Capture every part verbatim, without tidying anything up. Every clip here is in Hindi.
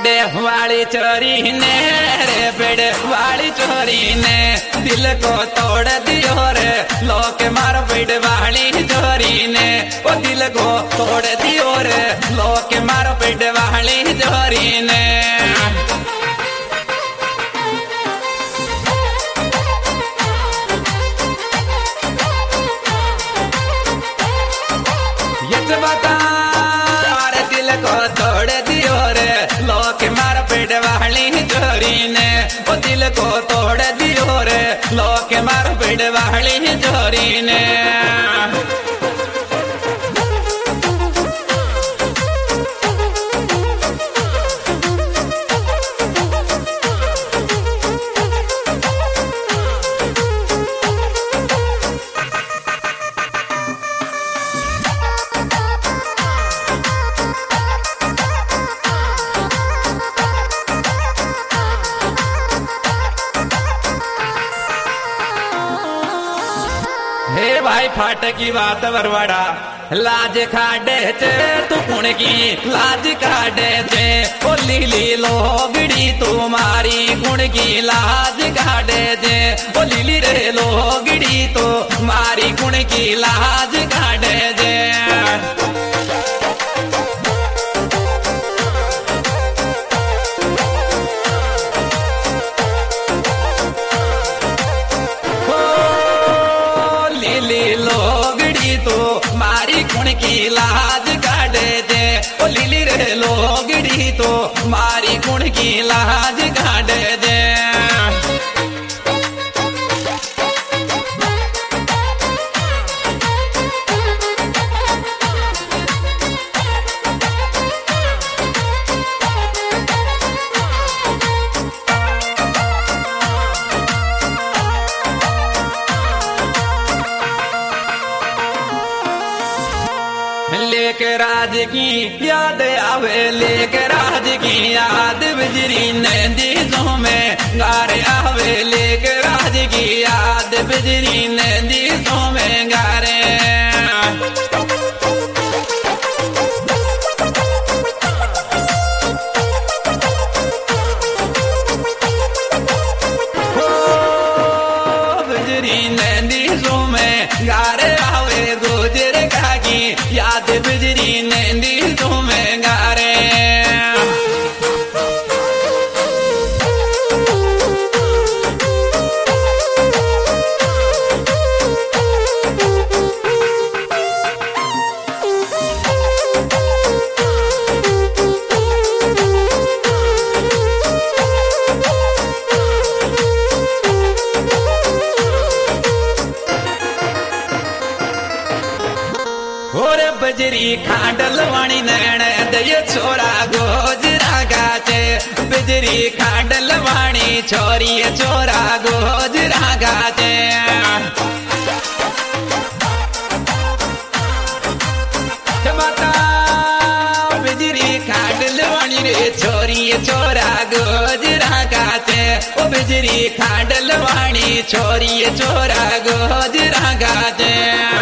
पेड़े वाली चोरी ने रे पेड़े वाली चोरी ने दिल को तोड़ दियो रे लोके मारो पेड़े वाली चोरी ने ओ दिल को तोड़ दियो रे लोके मारो पेड़े वाली चोरी ने ये बता रे दिल को तोड़ दियो रे लोके मारो पेड़े वाली चोरी ने ओ दिल को तोड़ दियो रे लोके मारो पेड़े वाली चोरी ने हे भाई फाट की बात बरवाड़ा लाज खाडे चे तू कुण की लाज काडे चे ओ लीली लोगड़ी तुम्हारी कुण की लाज काडे चे ओ लीली रे लोगड़ी तो मारी कुण की लाज काडे चे लोगड़ी तो मारी कुण की लाज काटे दे ओ लीली रे लोगड़ी तो मारी कुण की लाज काटे दे लेके राज की याद आवे लेके राज की याद बिजरी नंदीजों में गारे आवे लेके राज की याद बिजरी नंदीजों में गारे हो बिजरी नंदीजों में गारे आवे गुजर का की याद बिजरी नंदी तुम्हें गारे ओरे बजरी खांडल वाणी नैण दय छोरा गोजरा गाचे बजरी खांडल वाणी छोरी छोरा गोजरा गाचे बता बजरी खांडल वाणी रे छोरी छोरा गोजरा गाचे ओ बजरी खांडल वाणी छोरी छोरा गोजरा गाचे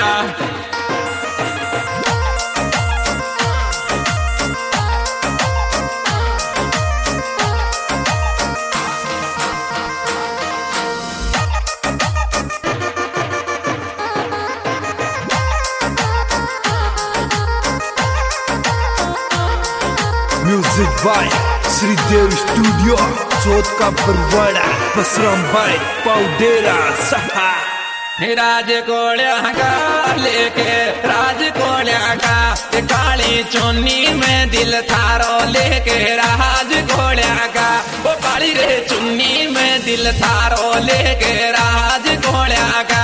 music by Shridev studio Chauth Ka Barwara Basram भाई पाउडेरा सहा राज कोल्या का लेके राज कोल्या का काली चुन्नी में दिल थारो लेके राज कोल्या का वो काली रे चुन्नी में दिल थारो लेके राज कोल्या का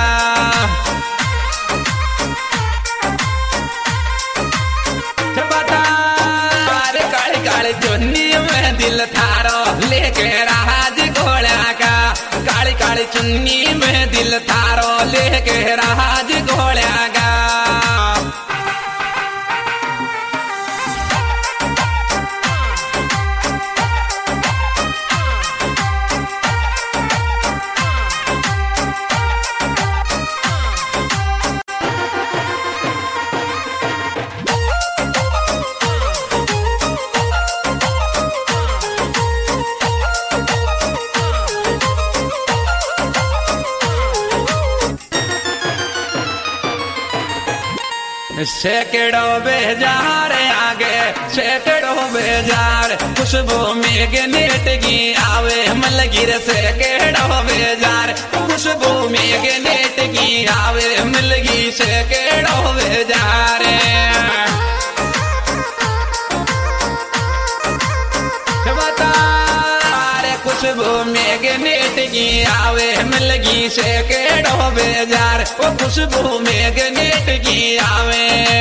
चुन्नी में दिल थारो लेके राज घोड़ा का काली काली चुन्नी में दिल थारो लेके राज घोड़ा का सैकड़ों बेजार आगे सैकड़ों बेजार खुशबू में नेट की आवे मलगिर सैकड़ों बेजार खुशबू में नेट की आवे मिलगी सैकड़ों बेजार खुशबू में नेट की आवे मिलगी सैकड़ों बेजार वो खुशबू में नेट की आवे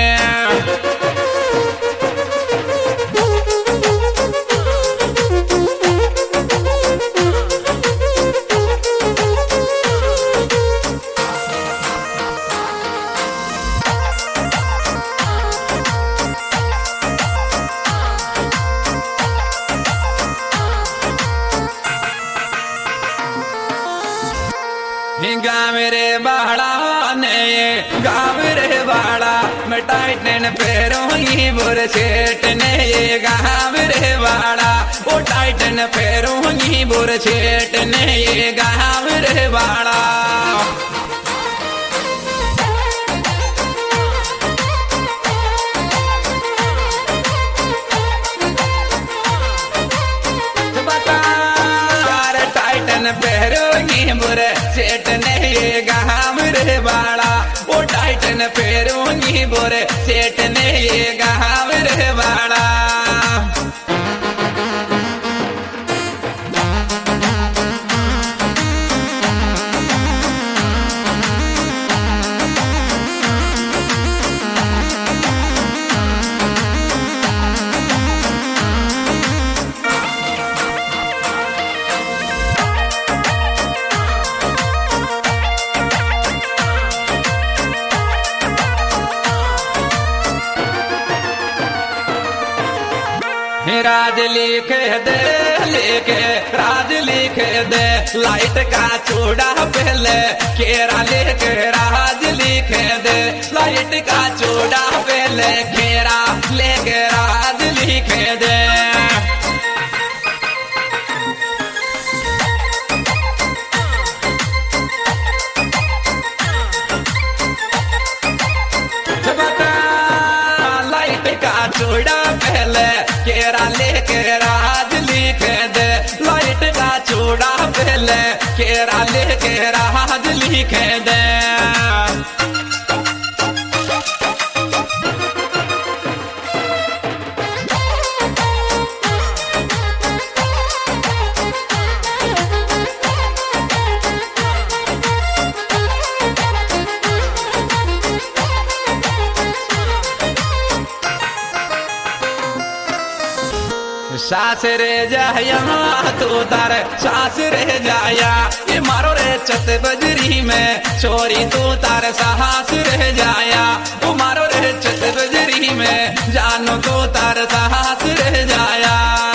गाँव रे बाड़ा ने गाँव रे बाड़ा मैं टाइटन पैरों ही बुर छेट ने ये गाँव रे बाड़ा वो टाइटन पैरों ही बुर छेट ने ये गाँव रे बाड़ा पैरोगी बुरे सेठ ने ये गाँव रे बाड़ा वो टाइटन पैरोगी बुरे सेठ ने ये गाँव रे बाड़ा राज लिख दे लेके राज लिख दे लाइट का चूड़ा पहले केरा लेके राज लिख दे लाइट का चूड़ा पहले केरा लेके राज लिख दे चूड़ा पहले केरा लेके राज लिख दे लाइट का चूड़ा पहले केरा लेके राज लिख दे सास रे जाया तो तार सास रे जाया ये मारो रे चत बजरी में चोरी तो तार साहस रे जाया वो मारो रे चत बजरी में जानो तो तार साहस रे जाया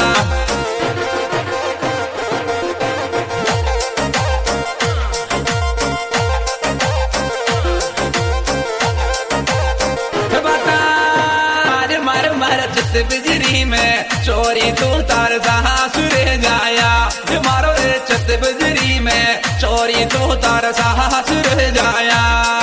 बिजरी में चोरी तो तार साहस रे जाया मारो रे चत बिजरी में चोरी तो तार साहस रे जाया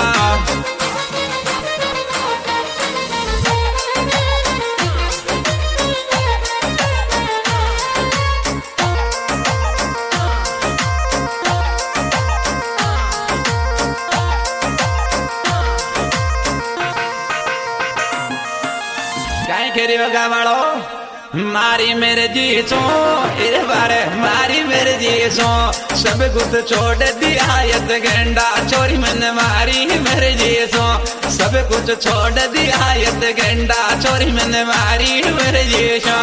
खेरी बगा वालो मारी मेरे जीसो इरे बारे मारी मेरे जीसो सब कुछ छोड़ दिया यत गेंडा चोरी मैंने मारी मेरे जीसो सब कुछ छोड़ दिया यत गेंडा चोरी मैंने मारी मेरे जीसो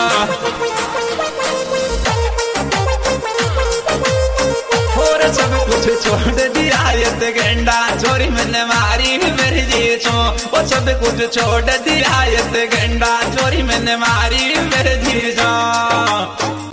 और सब कुछ छोड़ दिया यत गेंडा चोरी मैंने मारी मेरे जीसो वो सब कुछ छोड़ दिया यत गेंडा चोरी मैंने मारी मेरे जीसो